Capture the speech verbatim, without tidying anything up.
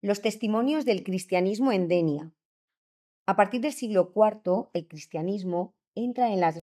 Los testimonios del cristianismo en Denia. A partir del siglo cuarto, el cristianismo entra en las